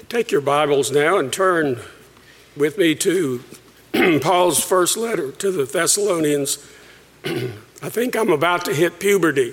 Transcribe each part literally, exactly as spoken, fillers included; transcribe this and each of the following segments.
Take your Bibles now and turn with me to Paul's first letter to the Thessalonians. I think I'm about to hit puberty.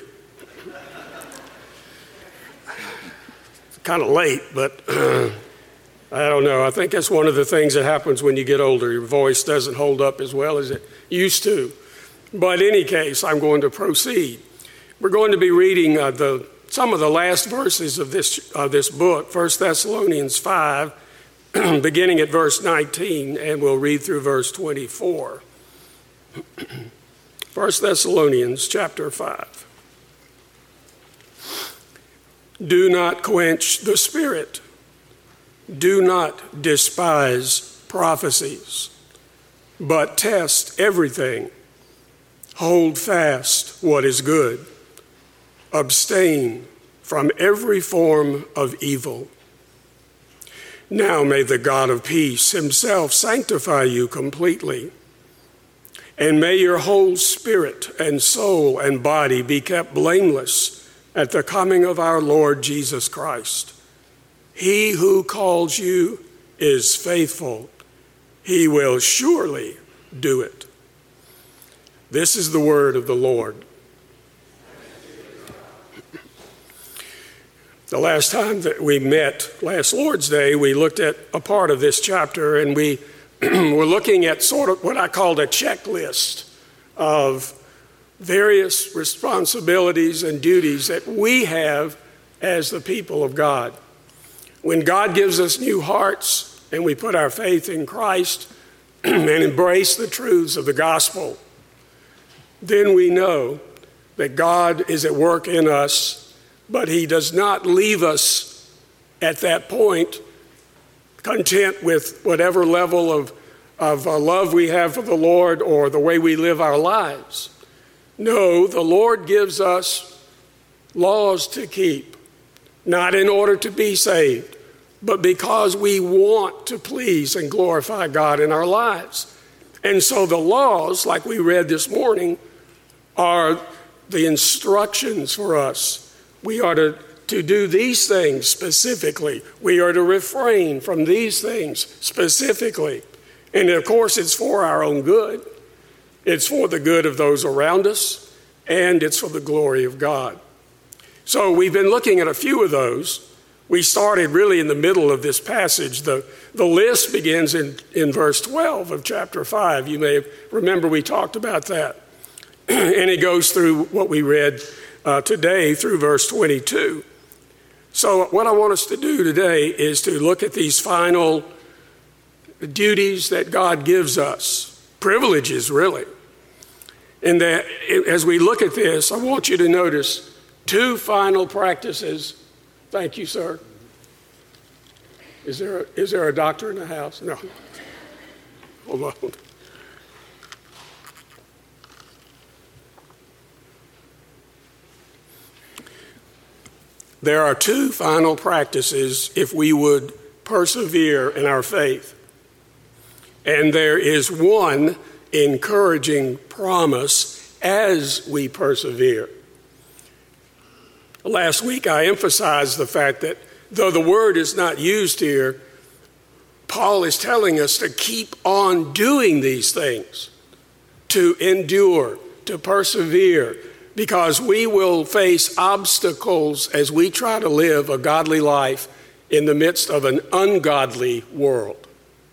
It's kind of late, but uh, I don't know. I think that's one of the things that happens when you get older. Your voice doesn't hold up as well as it used to. But in any case, I'm going to proceed. We're going to be reading uh, the some of the last verses of this of this book, First Thessalonians five, beginning at verse nineteen, and we'll read through verse twenty-four. First Thessalonians chapter five. Do not quench the spirit. Do not despise prophecies, but test everything. Hold fast what is good. Abstain from every form of evil. Now may the God of peace himself sanctify you completely, and may your whole spirit and soul and body be kept blameless at the coming of our Lord Jesus Christ. He who calls you is faithful. He will surely do it. This is the word of the Lord. The last time that we met, last Lord's Day, we looked at a part of this chapter, and we were looking at sort of what I called a checklist of various responsibilities and duties that we have as the people of God. When God gives us new hearts and we put our faith in Christ and embrace the truths of the gospel, then we know that God is at work in us. But he does not leave us at that point content with whatever level of, of uh, love we have for the Lord or the way we live our lives. No, the Lord gives us laws to keep, not in order to be saved, but because we want to please and glorify God in our lives. And so the laws, like we read this morning, are the instructions for us. We are to, to do these things specifically. We are to refrain from these things specifically. And of course, it's for our own good. It's for the good of those around us, and it's for the glory of God. So we've been looking at a few of those. We started really in the middle of this passage. The, the list begins in, in verse twelve of chapter five. You may remember we talked about that. And it goes through what we read Uh, today through verse twenty-two. So what I want us to do today is to look at these final duties that God gives us, privileges really. And that as we look at this, I want you to notice two final practices. Thank you, sir. Is there a, is there a doctor in the house? No. Hold on. There are two final practices if we would persevere in our faith. And there is one encouraging promise as we persevere. Last week I emphasized the fact that though the word is not used here, Paul is telling us to keep on doing these things, to endure, to persevere, because we will face obstacles as we try to live a godly life in the midst of an ungodly world.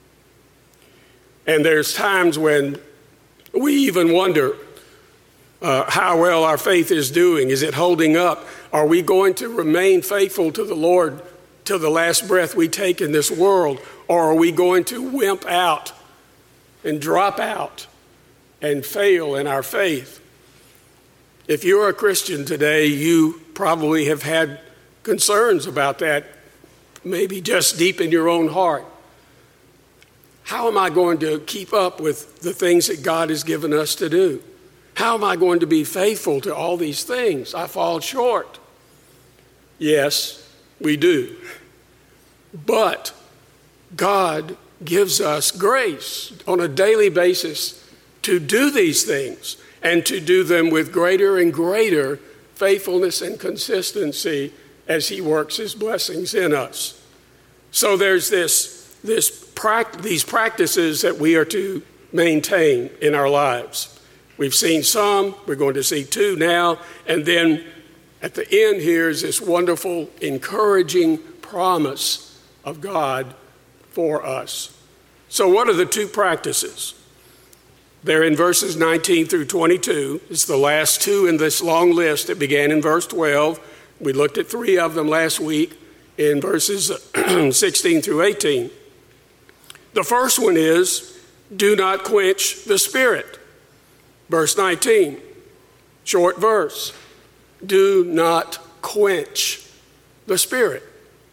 And there's times when we even wonder uh, how well our faith is doing. Is it holding up? Are we going to remain faithful to the Lord till the last breath we take in this world? Or are we going to wimp out and drop out and fail in our faith? If you're a Christian today, you probably have had concerns about that, maybe just deep in your own heart. How am I going to keep up with the things that God has given us to do? How am I going to be faithful to all these things? I fall short. Yes, we do. But God gives us grace on a daily basis to do these things, and to do them with greater and greater faithfulness and consistency as he works his blessings in us. So there's this, this these practices that we are to maintain in our lives. We've seen some, we're going to see two now, and then at the end here is this wonderful, encouraging promise of God for us. So what are the two practices? They're in verses nineteen through twenty-two. It's the last two in this long list that began in verse twelve. We looked at three of them last week in verses sixteen through eighteen. The first one is, do not quench the Spirit. Verse nineteen, short verse. Do not quench the Spirit.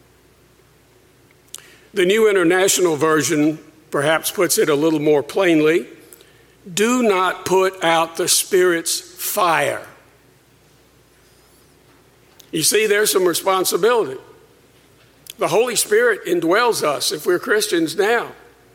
The New International Version perhaps puts it a little more plainly. Do not put out the Spirit's fire. You see, there's some responsibility. The Holy Spirit indwells us if we're Christians now.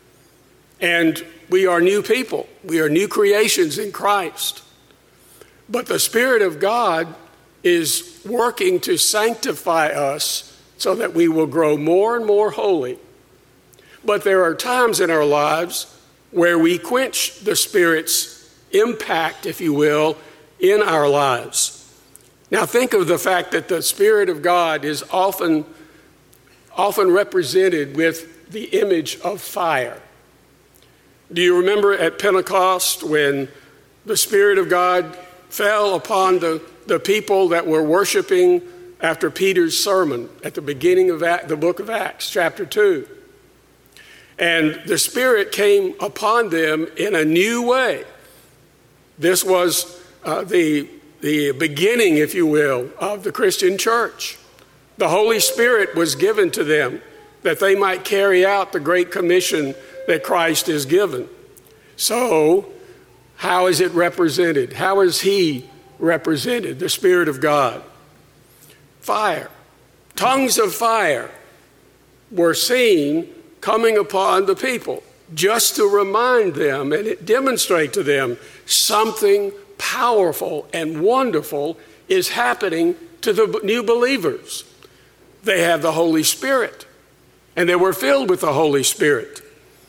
And we are new people. We are new creations in Christ. But the Spirit of God is working to sanctify us so that we will grow more and more holy. But there are times in our lives where we quench the Spirit's impact, if you will, in our lives. Now think of the fact that the Spirit of God is often, often represented with the image of fire. Do you remember at Pentecost when the Spirit of God fell upon the, the people that were worshiping after Peter's sermon at the beginning of the book of Acts, chapter two? And the Spirit came upon them in a new way. This was uh, the, the beginning, if you will, of the Christian church. The Holy Spirit was given to them that they might carry out the Great Commission that Christ is given. So, how is it represented? How is He represented, the Spirit of God? Fire. Tongues of fire were seen coming upon the people just to remind them and demonstrate to them something powerful and wonderful is happening to the new believers. They have the Holy Spirit, and they were filled with the Holy Spirit.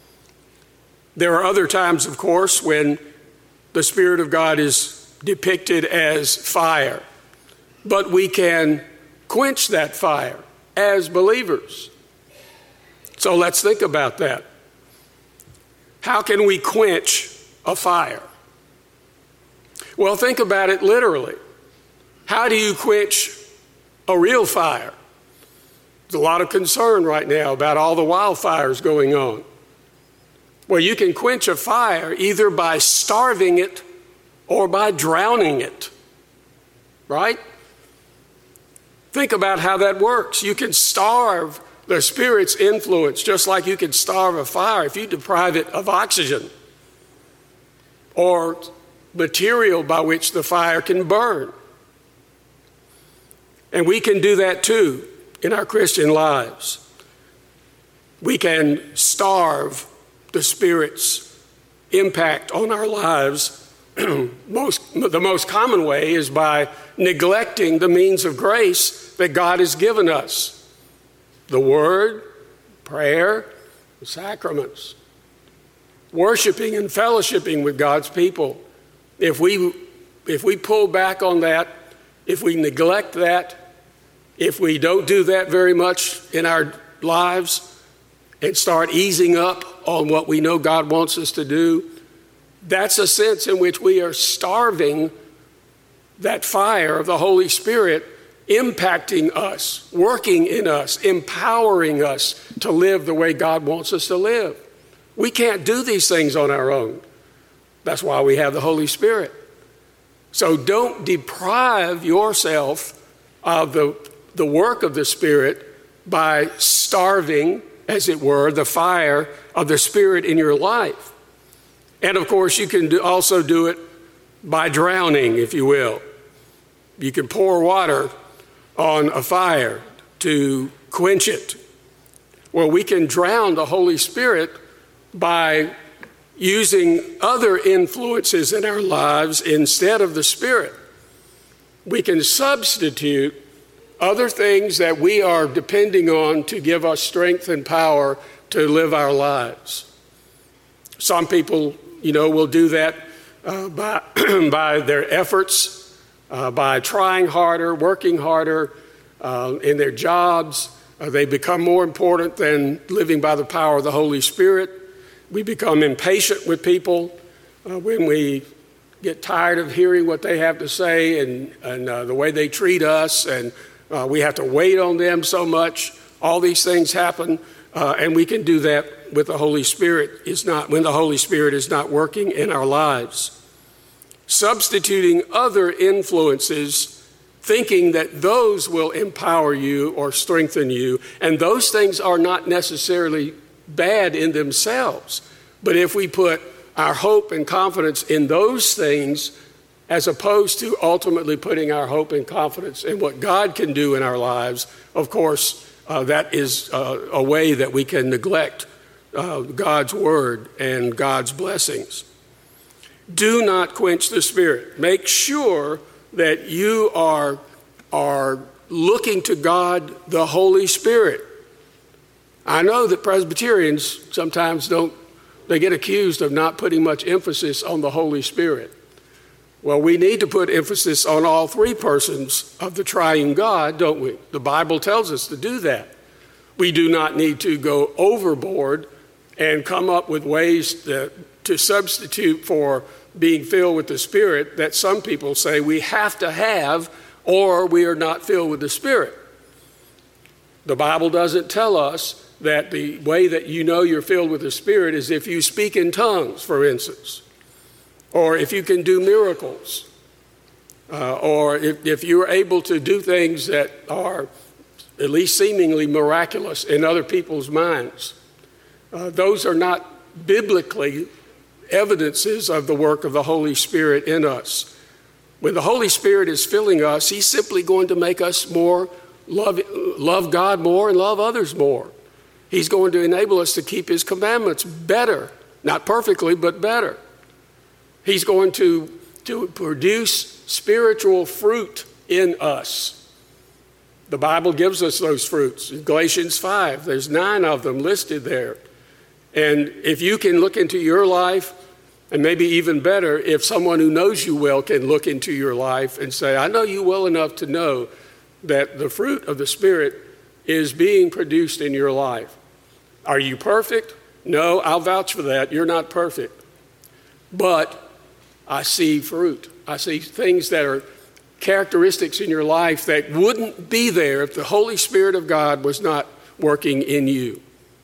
There are other times, of course, when the Spirit of God is depicted as fire, but we can quench that fire as believers. So let's think about that. How can we quench a fire? Well, think about it literally. How do you quench a real fire? There's a lot of concern right now about all the wildfires going on. Well, you can quench a fire either by starving it or by drowning it, right? Think about how that works. You can starve the Spirit's influence just like you can starve a fire if you deprive it of oxygen or material by which the fire can burn. And we can do that too in our Christian lives. We can starve the Spirit's impact on our lives. most, the most common way is by neglecting the means of grace that God has given us. The Word, prayer, the sacraments, worshiping and fellowshipping with God's people. If we, if we pull back on that, if we neglect that, if we don't do that very much in our lives and start easing up on what we know God wants us to do, that's a sense in which we are starving that fire of the Holy Spirit impacting us, working in us, empowering us to live the way God wants us to live. We can't do these things on our own. That's why we have the Holy Spirit. So don't deprive yourself of the, the work of the Spirit by starving, as it were, the fire of the Spirit in your life. And of course, you can do, also do it by drowning, if you will. You can pour water on a fire to quench it. Well, we can drown the Holy Spirit by using other influences in our lives instead of the Spirit. We can substitute other things that we are depending on to give us strength and power to live our lives. Some people, you know, will do that uh, by, by their efforts, uh, by trying harder, working harder uh, in their jobs. Uh, they become more important than living by the power of the Holy Spirit. We become impatient with people uh, when we get tired of hearing what they have to say and, and uh, the way they treat us, and uh, we have to wait on them so much. All these things happen, uh, and we can do that with the Holy Spirit is not when the Holy Spirit is not working in our lives. Substituting other influences, thinking that those will empower you or strengthen you, and those things are not necessarily bad in themselves. But if we put our hope and confidence in those things, as opposed to ultimately putting our hope and confidence in what God can do in our lives, of course, uh, that is uh, a way that we can neglect uh, God's word and God's blessings. Do not quench the Spirit. Make sure that you are, are looking to God, the Holy Spirit. I know that Presbyterians sometimes don't, they get accused of not putting much emphasis on the Holy Spirit. Well, we need to put emphasis on all three persons of the triune God, don't we? The Bible tells us to do that. We do not need to go overboard and come up with ways that, to substitute for being filled with the Spirit that some people say we have to have, or we are not filled with the Spirit. The Bible doesn't tell us that the way that you know you're filled with the Spirit is if you speak in tongues, for instance, or if you can do miracles, uh, or if, if you're able to do things that are at least seemingly miraculous in other people's minds. Uh, those are not biblically evidences of the work of the Holy Spirit in us. When the Holy Spirit is filling us, he's simply going to make us more love, love God more and love others more. He's going to enable us to keep his commandments better, not perfectly, but better. He's going to, to produce spiritual fruit in us. The Bible gives us those fruits. In Galatians five, there's nine of them listed there. And if you can look into your life, and maybe even better, if someone who knows you well can look into your life and say, I know you well enough to know that the fruit of the Spirit is being produced in your life. Are you perfect? No, I'll vouch for that. You're not perfect. But I see fruit. I see things that are characteristics in your life that wouldn't be there if the Holy Spirit of God was not working in you.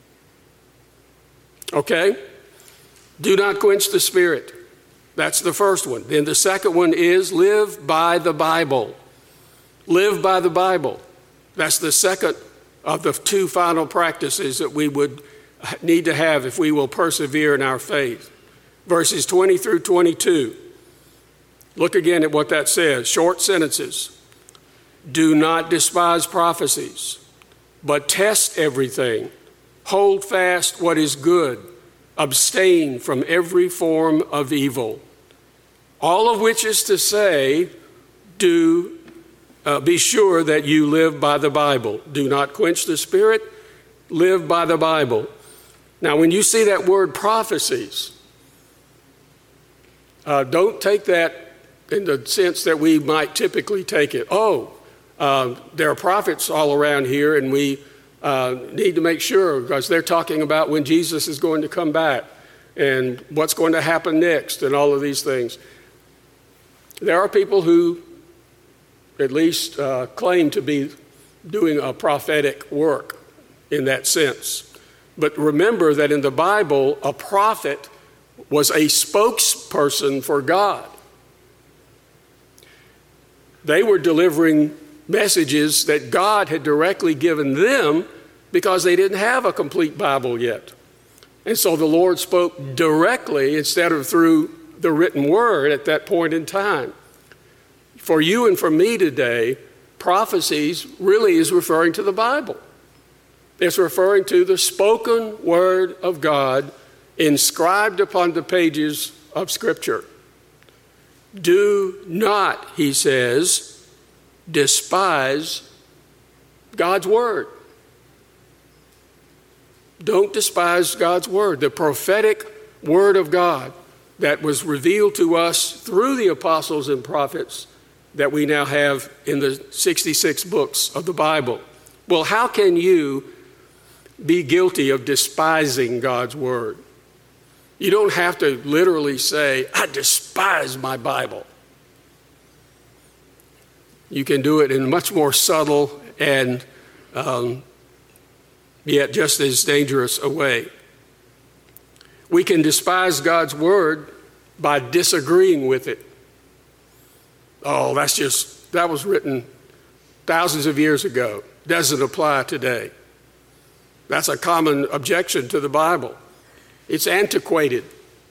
Okay? Do not quench the Spirit. That's the first one. Then the second one is live by the Bible. Live by the Bible. That's the second of the two final practices that we would need to have if we will persevere in our faith. Verses twenty through twenty-two. Look again at what that says. Short sentences. Do not despise prophecies, but test everything. Hold fast what is good. Abstain from every form of evil. All of which is to say, do uh, be sure that you live by the Bible. Do not quench the Spirit. Live by the Bible. Now, when you see that word prophecies, uh, don't take that in the sense that we might typically take it. Oh, uh, there are prophets all around here, and we uh, need to make sure, because they're talking about when Jesus is going to come back and what's going to happen next and all of these things. There are people who at least uh, claim to be doing a prophetic work in that sense. But remember that in the Bible, a prophet was a spokesperson for God. They were delivering messages that God had directly given them because they didn't have a complete Bible yet. And so the Lord spoke directly instead of through the written word at that point in time. For you and for me today, prophecies really is referring to the Bible. It's referring to the spoken word of God inscribed upon the pages of Scripture. Do not, he says, despise God's word. Don't despise God's word. The prophetic word of God that was revealed to us through the apostles and prophets that we now have in the sixty-six books of the Bible. Well, how can you be guilty of despising God's word? You don't have to literally say, I despise my Bible. You can do it in a much more subtle and um, yet just as dangerous a way. We can despise God's word by disagreeing with it. Oh, that's just, that was written thousands of years ago. Doesn't apply today. That's a common objection to the Bible. It's antiquated.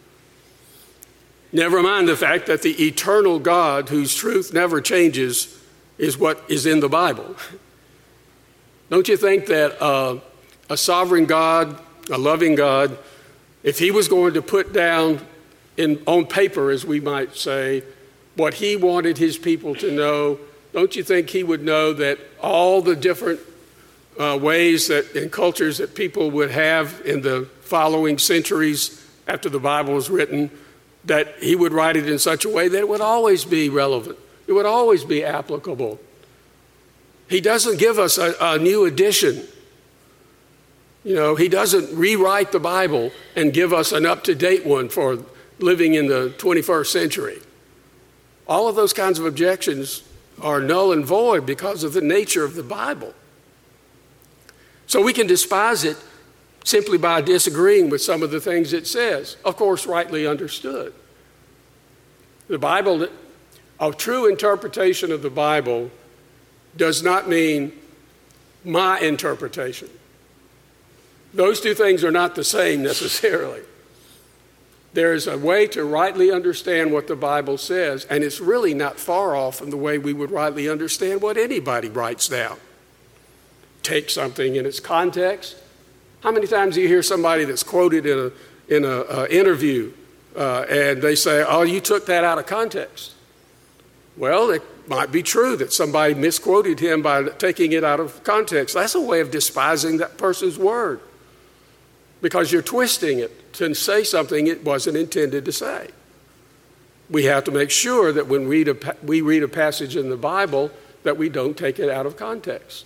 Never mind the fact that the eternal God, whose truth never changes, is what is in the Bible. Don't you think that uh, a sovereign God, a loving God, if he was going to put down in, on paper, as we might say, what he wanted his people to know, don't you think he would know that all the different uh, ways that and cultures that people would have in the following centuries after the Bible was written, that he would write it in such a way that it would always be relevant. It would always be applicable. He doesn't give us a, a new edition. You know, he doesn't rewrite the Bible and give us an up-to-date one for living in the twenty-first century. All of those kinds of objections are null and void because of the nature of the Bible. So we can despise it simply by disagreeing with some of the things it says, of course, rightly understood. The Bible, a true interpretation of the Bible does not mean my interpretation. Those two things are not the same necessarily. There is a way to rightly understand what the Bible says, and it's really not far off from the way we would rightly understand what anybody writes down. Take something in its context. How many times do you hear somebody that's quoted in a in a uh, interview uh, and they say, "Oh, you took that out of context"? Well, it might be true that somebody misquoted him by taking it out of context. That's a way of despising that person's word, because you're twisting it to say something it wasn't intended to say. We have to make sure that when we read a, we read a passage in the Bible that we don't take it out of context.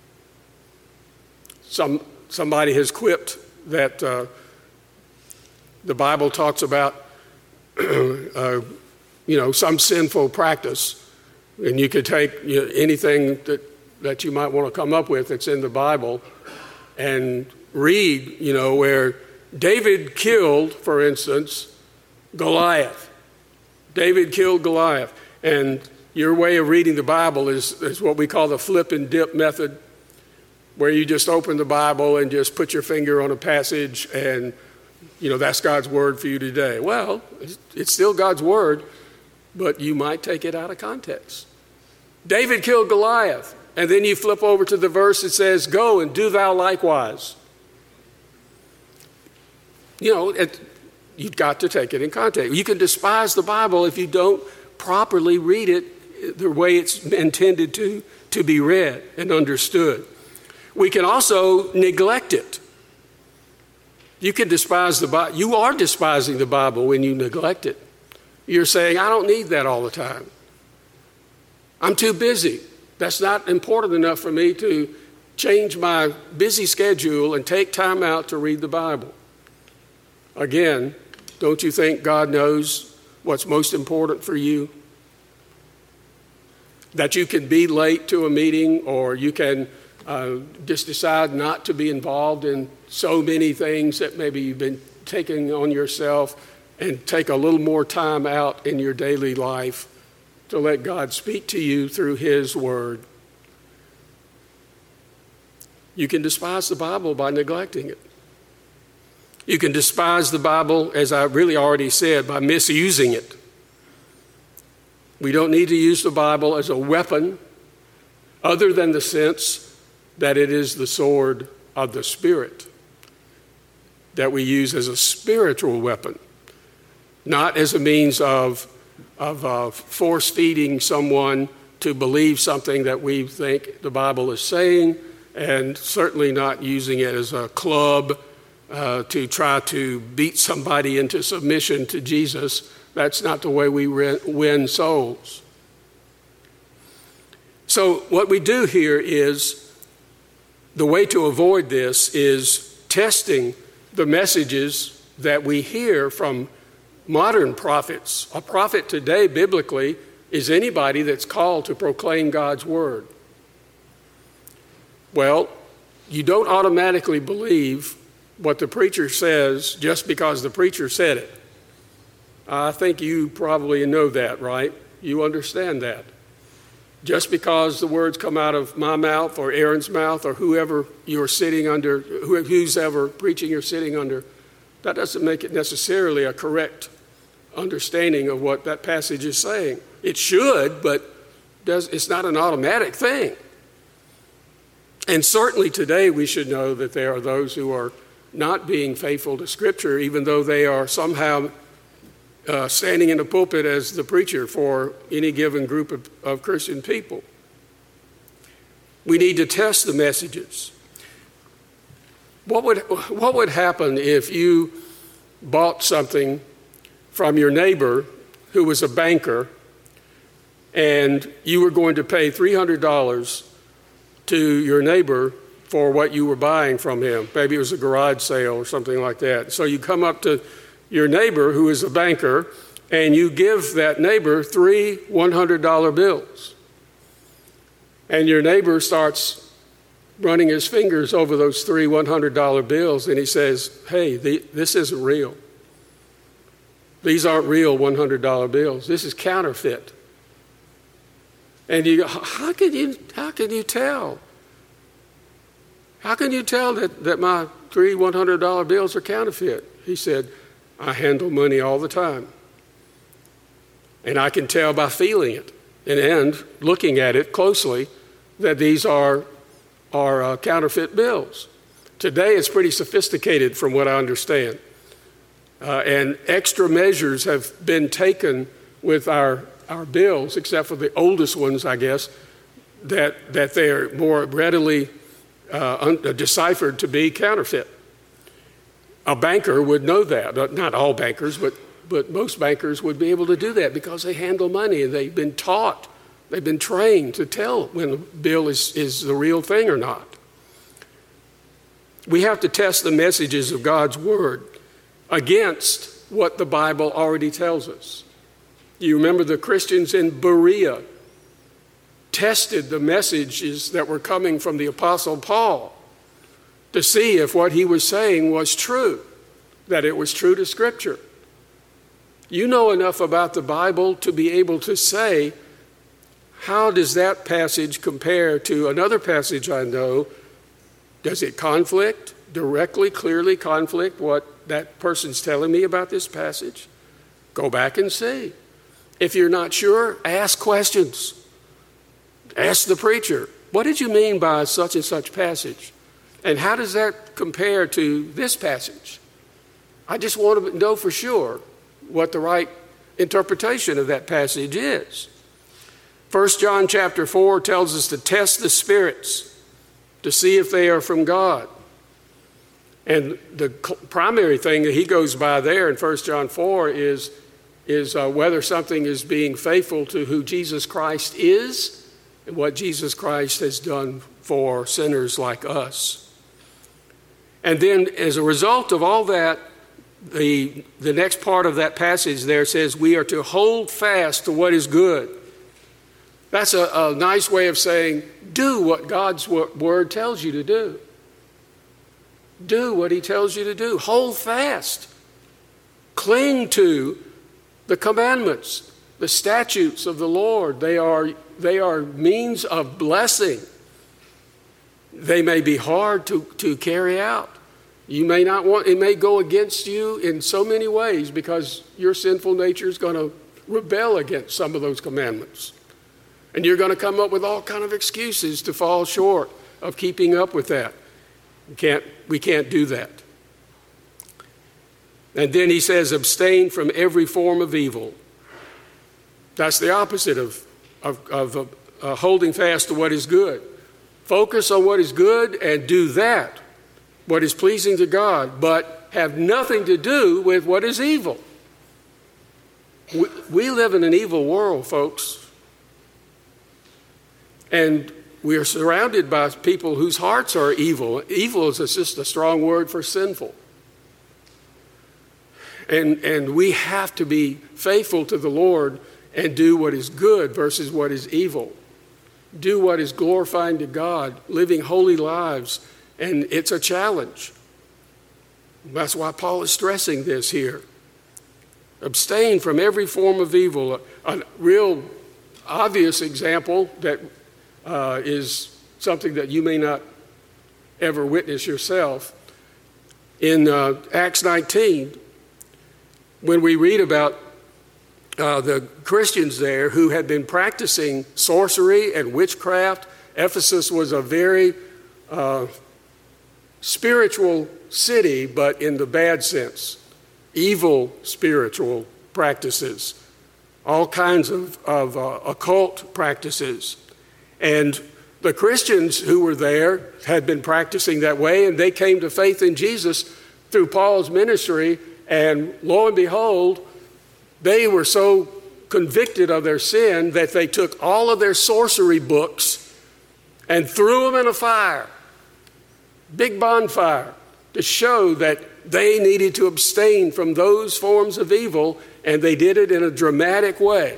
Some somebody has quipped that uh, the Bible talks about uh, you know some sinful practice, and you could take you know, anything that that you might want to come up with that's in the Bible and read, you know, where David killed, for instance, Goliath. David killed Goliath. And your way of reading the Bible is, is what we call the flip and dip method, where you just open the Bible and just put your finger on a passage and, you know, that's God's word for you today. Well, it's still God's word, but you might take it out of context. David killed Goliath. And then you flip over to the verse that says, "Go and do thou likewise." You know, it, you've got to take it in context. You can despise the Bible if you don't properly read it the way it's intended to, to be read and understood. We can also neglect it. You can despise the Bible. You are despising the Bible when you neglect it. You're saying, "I don't need that all the time. I'm too busy. That's not important enough for me to change my busy schedule and take time out to read the Bible." Again, don't you think God knows what's most important for you? That you can be late to a meeting, or you can uh, just decide not to be involved in so many things that maybe you've been taking on yourself, and take a little more time out in your daily life to let God speak to you through His Word. You can despise the Bible by neglecting it. You can despise the Bible, as I really already said, by misusing it. We don't need to use the Bible as a weapon other than the sense that it is the sword of the Spirit that we use as a spiritual weapon, not as a means of, of uh, force-feeding someone to believe something that we think the Bible is saying, and certainly not using it as a club uh, to try to beat somebody into submission to Jesus. That's not the way we win souls. So what we do here is, the way to avoid this is testing the messages that we hear from modern prophets. A prophet today, biblically, is anybody that's called to proclaim God's word. Well, you don't automatically believe what the preacher says just because the preacher said it. I think you probably know that, right? You understand that. Just because the words come out of my mouth or Aaron's mouth or whoever you're sitting under, who's ever preaching you're sitting under, that doesn't make it necessarily a correct understanding of what that passage is saying. It should, but does, it's not an automatic thing. And certainly today we should know that there are those who are not being faithful to Scripture, even though they are somehow Uh, standing in the pulpit as the preacher for any given group of, of Christian people. We need to test the messages. What would, what would happen if you bought something from your neighbor who was a banker and you were going to pay three hundred dollars to your neighbor for what you were buying from him? Maybe it was a garage sale or something like that. So you come up to your neighbor who is a banker, and you give that neighbor three one hundred dollar bills. And your neighbor starts running his fingers over those three one hundred dollar bills, and he says, hey, the, this isn't real. These aren't real one hundred dollar bills. This is counterfeit. And you go, how can you, how can you tell? How can you tell that, that my three one hundred dollar bills are counterfeit? He said, I handle money all the time. And I can tell by feeling it and, and looking at it closely that these are, are uh, counterfeit bills. Today it's pretty sophisticated from what I understand. Uh, and extra measures have been taken with our, our bills, except for the oldest ones, I guess, that, that they're more readily uh, un- deciphered to be counterfeit. A banker would know that. Not all bankers, but, but most bankers would be able to do that because they handle money and they've been taught, they've been trained to tell when a bill is, is the real thing or not. We have to test the messages of God's word against what the Bible already tells us. You remember the Christians in Berea tested the messages that were coming from the Apostle Paul to see if what he was saying was true, that it was true to Scripture. You know enough about the Bible to be able to say, how does that passage compare to another passage I know? Does it conflict, directly, clearly conflict what that person's telling me about this passage? Go back and see. If you're not sure, ask questions. Ask the preacher, what did you mean by such and such passage? And how does that compare to this passage? I just want to know for sure what the right interpretation of that passage is. First John chapter four tells us to test the spirits to see if they are from God. And the primary thing that he goes by there in First John four is, is uh, whether something is being faithful to who Jesus Christ is and what Jesus Christ has done for sinners like us. And then as a result of all that, the, the next part of that passage there says we are to hold fast to what is good. That's a, a nice way of saying do what God's word tells you to do. Do what he tells you to do. Hold fast. Cling to the commandments, the statutes of the Lord. They are, they are means of blessing. They may be hard to, to carry out. You may not want, it may go against you in so many ways because your sinful nature is going to rebel against some of those commandments. And you're going to come up with all kind of excuses to fall short of keeping up with that. We can't, we can't do that. And then he says, abstain from every form of evil. That's the opposite of, of, of, uh, holding fast to what is good. Focus on what is good and do that, what is pleasing to God, but have nothing to do with what is evil. We, we live in an evil world, folks. And we are surrounded by people whose hearts are evil. Evil is just a strong word for sinful. And, and we have to be faithful to the Lord and do what is good versus what is evil. Do what is glorifying to God, living holy lives, and it's a challenge. That's why Paul is stressing this here. Abstain from every form of evil. A, a real obvious example that uh, is something that you may not ever witness yourself. In uh, Acts nineteen, when we read about uh, the Christians there who had been practicing sorcery and witchcraft, Ephesus was a very uh, spiritual city, but in the bad sense. Evil spiritual practices, all kinds of, of uh, occult practices. And the Christians who were there had been practicing that way, and they came to faith in Jesus through Paul's ministry, and lo and behold, they were so convicted of their sin that they took all of their sorcery books and threw them in a fire, big bonfire, to show that they needed to abstain from those forms of evil, and they did it in a dramatic way.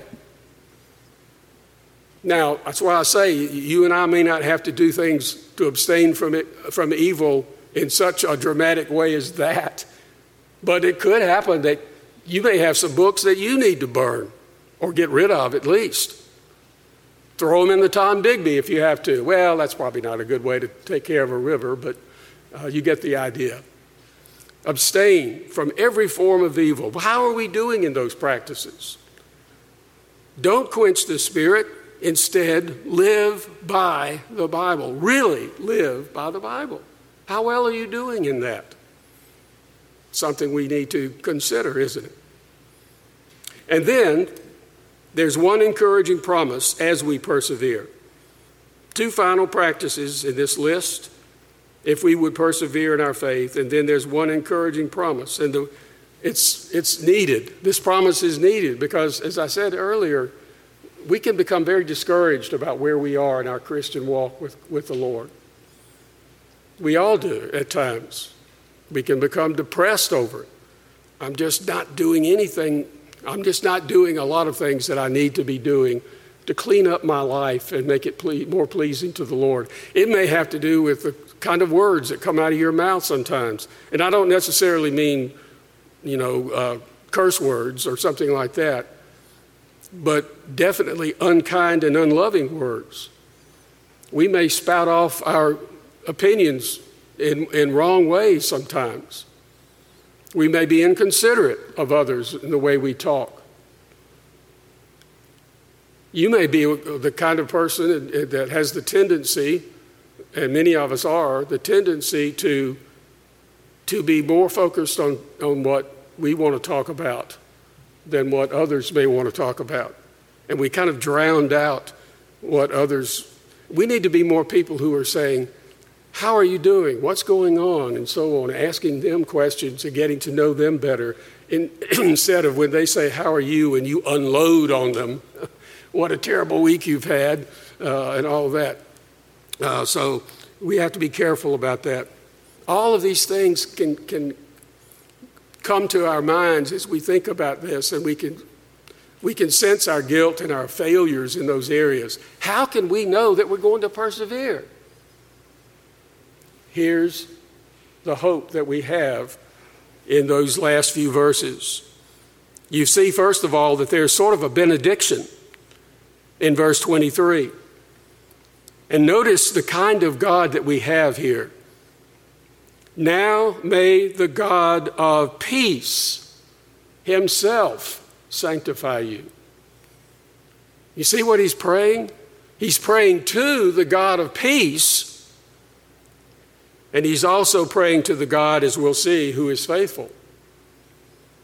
Now, that's why I say you and I may not have to do things to abstain from it, from evil in such a dramatic way as that, but it could happen that you may have some books that you need to burn or get rid of at least. Throw them in the Tom Bigby if you have to. Well, that's probably not a good way to take care of a river, but uh, you get the idea. Abstain from every form of evil. How are we doing in those practices? Don't quench the Spirit. Instead, live by the Bible. Really live by the Bible. How well are you doing in that? Something we need to consider, isn't it? And then there's one encouraging promise as we persevere. Two final practices in this list, if we would persevere in our faith, and then there's one encouraging promise. And the, it's, it's needed. This promise is needed because, as I said earlier, we can become very discouraged about where we are in our Christian walk with, with the Lord. We all do at times. We can become depressed over it. I'm just not doing anything. I'm just not doing a lot of things that I need to be doing to clean up my life and make it ple- more pleasing to the Lord. It may have to do with the kind of words that come out of your mouth sometimes. And I don't necessarily mean, you know, uh, curse words or something like that, but definitely unkind and unloving words. We may spout off our opinions in, in wrong ways sometimes. We may be inconsiderate of others in the way we talk. You may be the kind of person that has the tendency, and many of us are, the tendency to, to be more focused on, on what we want to talk about than what others may want to talk about. And we kind of drowned out what others... We need to be more people who are saying, how are you doing? What's going on? And so on, asking them questions and getting to know them better in, instead of when they say, how are you? And you unload on them what a terrible week you've had uh, and all of that. Uh, so we have to be careful about that. All of these things can, can come to our minds as we think about this, and we can, we can sense our guilt and our failures in those areas. How can we know that we're going to persevere? Here's the hope that we have in those last few verses. You see, first of all, that there's sort of a benediction in verse twenty-three. And notice the kind of God that we have here. Now may the God of peace himself sanctify you. You see what he's praying? He's praying to the God of peace. And he's also praying to the God, as we'll see, who is faithful.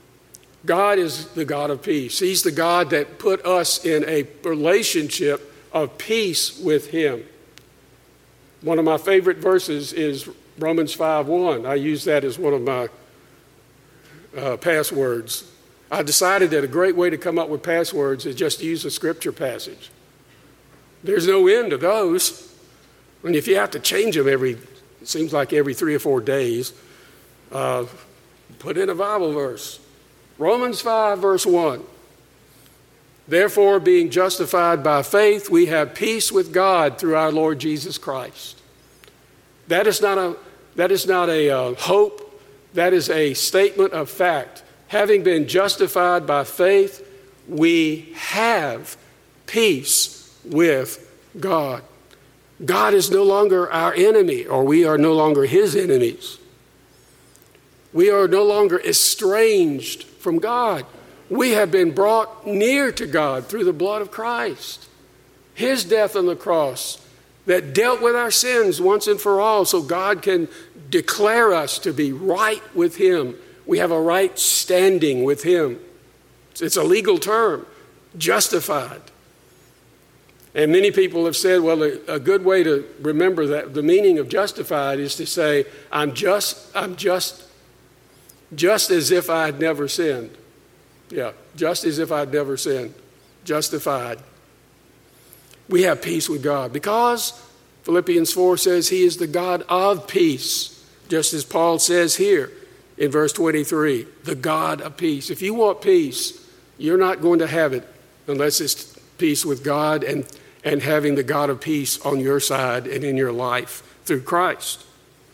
God is the God of peace. He's the God that put us in a relationship, of peace with him. One of my favorite verses is Romans five one. I use that as one of my uh, passwords. I decided that a great way to come up with passwords is just to use a scripture passage. There's no end to those. And if you have to change them every, it seems like every three or four days, uh, put in a Bible verse. Romans five, verse one. Therefore, being justified by faith, we have peace with God through our Lord Jesus Christ. That is not a, that is not a uh, hope. That is a statement of fact. Having been justified by faith, we have peace with God. God is no longer our enemy, or we are no longer his enemies. We are no longer estranged from God. We have been brought near to God through the blood of Christ. His death on the cross that dealt with our sins once and for all, so God can declare us to be right with him. We have a right standing with him. It's a legal term, justified. And many people have said, well, a, a good way to remember that the meaning of justified is to say, I'm just, I'm just, just as if I had never sinned. Yeah, just as if I'd never sinned. Justified. We have peace with God because Philippians four says he is the God of peace, just as Paul says here in verse twenty-three, the God of peace. If you want peace, you're not going to have it unless it's peace with God and, and having the God of peace on your side and in your life through Christ.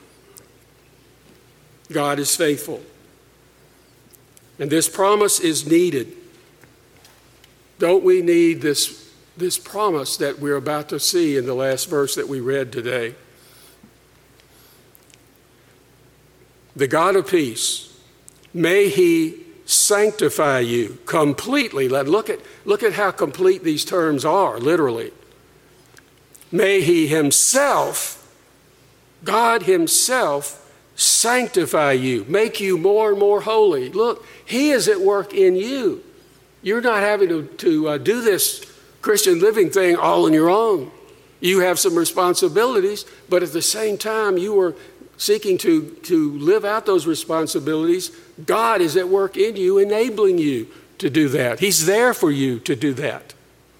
God is faithful. And this promise is needed. Don't we need this, this promise that we're about to see in the last verse that we read today? The God of peace, may he sanctify you completely. Look at, look at how complete these terms are, literally. May he himself, God himself, sanctify you, make you more and more holy. Look, he is at work in you. You're not having to, to uh, do this Christian living thing all on your own. You have some responsibilities, but at the same time you are seeking to, to live out those responsibilities. God is at work in you, enabling you to do that. He's there for you to do that.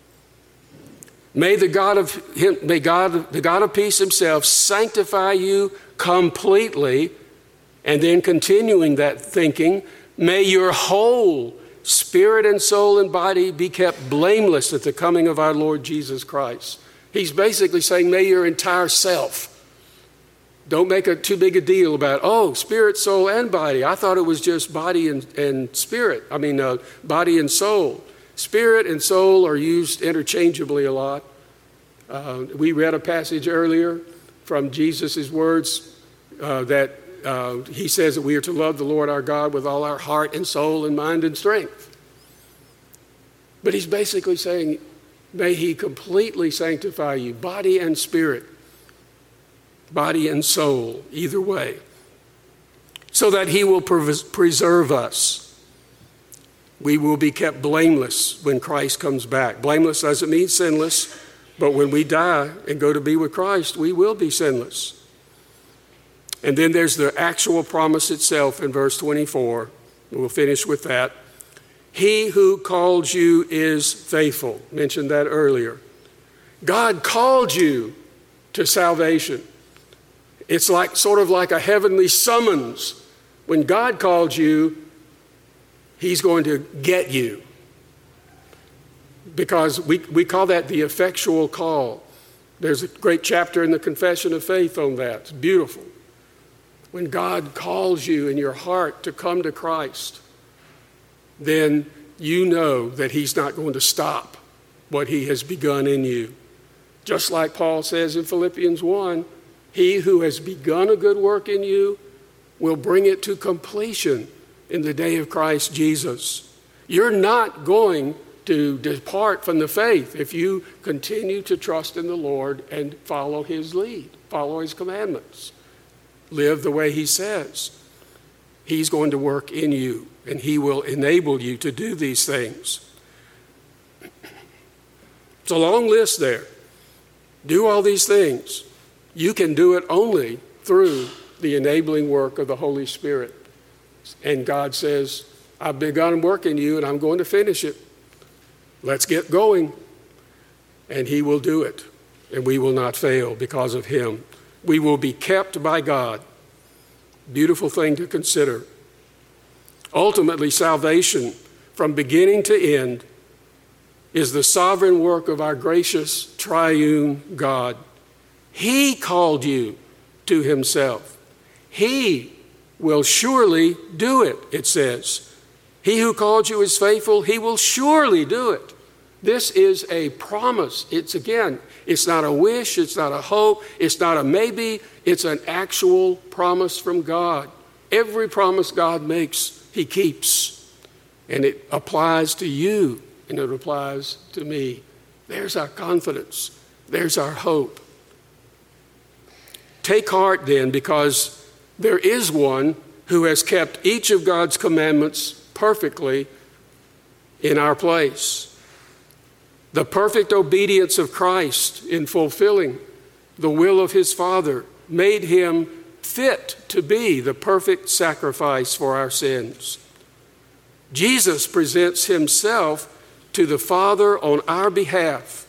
May the God of him, may God, the God of peace himself sanctify you completely, and then continuing that thinking, may your whole spirit and soul and body be kept blameless at the coming of our Lord Jesus Christ. He's basically saying, may your entire self. Don't make a too big a deal about, oh, spirit, soul, and body. I thought it was just body and, and spirit. I mean, uh, body and soul. Spirit and soul are used interchangeably a lot. Uh, we read a passage earlier from Jesus' words uh, that uh, he says that we are to love the Lord our God with all our heart and soul and mind and strength. But he's basically saying, may he completely sanctify you, body and spirit, body and soul, either way, so that he will pres- preserve us. We will be kept blameless when Christ comes back. Blameless doesn't mean sinless, but when we die and go to be with Christ, we will be sinless. And then there's the actual promise itself in verse twenty-four. We'll finish with that. He who called you is faithful. Mentioned that earlier. God called you to salvation. It's like sort of like a heavenly summons. When God called you, he's going to get you. Because we, we call that the effectual call. There's a great chapter in the Confession of Faith on that. It's beautiful. When God calls you in your heart to come to Christ, then you know that he's not going to stop what he has begun in you. Just like Paul says in Philippians one, he who has begun a good work in you will bring it to completion in the day of Christ Jesus. You're not going to depart from the faith if you continue to trust in the Lord and follow his lead, follow his commandments, live the way he says. He's going to work in you, and he will enable you to do these things. It's a long list there. Do all these things. You can do it only through the enabling work of the Holy Spirit. And God says, I've begun work in you and I'm going to finish it. Let's get going. And he will do it. And we will not fail because of him. We will be kept by God. Beautiful thing to consider. Ultimately, salvation from beginning to end is the sovereign work of our gracious triune God. He called you to himself. He will surely do it, it says. He who called you is faithful. He will surely do it. This is a promise. It's again, it's not a wish. It's not a hope. It's not a maybe. It's an actual promise from God. Every promise God makes, he keeps. And it applies to you, and it applies to me. There's our confidence. There's our hope. Take heart then, because there is one who has kept each of God's commandments perfectly in our place. The perfect obedience of Christ in fulfilling the will of his Father made him fit to be the perfect sacrifice for our sins. Jesus presents himself to the Father on our behalf.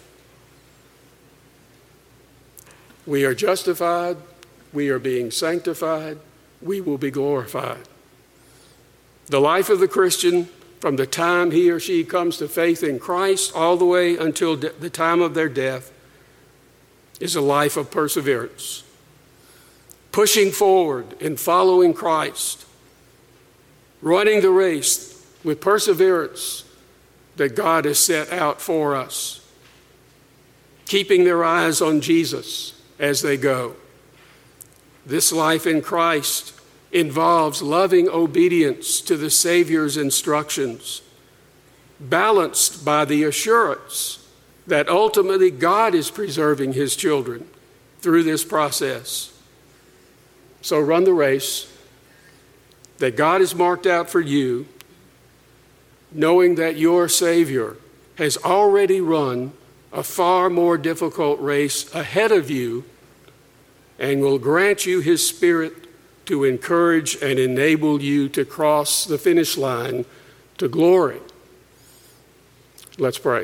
We are justified, we are being sanctified, we will be glorified. The life of the Christian, from the time he or she comes to faith in Christ all the way until de- the time of their death, is a life of perseverance. Pushing forward and following Christ. Running the race with perseverance that God has set out for us. Keeping their eyes on Jesus as they go. This life in Christ involves loving obedience to the Savior's instructions, balanced by the assurance that ultimately God is preserving his children through this process. So run the race that God has marked out for you, knowing that your Savior has already run a far more difficult race ahead of you and will grant you his Spirit to encourage and enable you to cross the finish line to glory. Let's pray.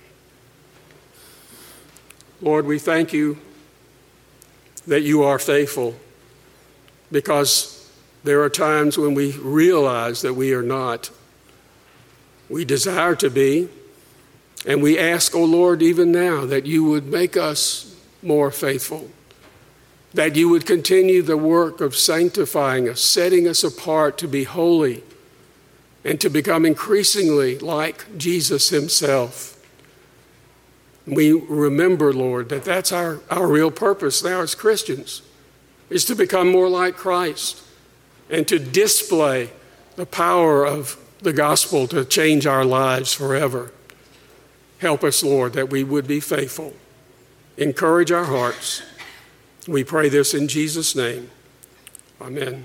Lord, we thank you that you are faithful, because there are times when we realize that we are not. We desire to be, and we ask, O Lord, even now, that you would make us more faithful, that you would continue the work of sanctifying us, setting us apart to be holy and to become increasingly like Jesus himself. We remember, Lord, that that's our, our real purpose now as Christians, is to become more like Christ and to display the power of the gospel to change our lives forever. Help us, Lord, that we would be faithful. Encourage our hearts. We pray this in Jesus' name. Amen.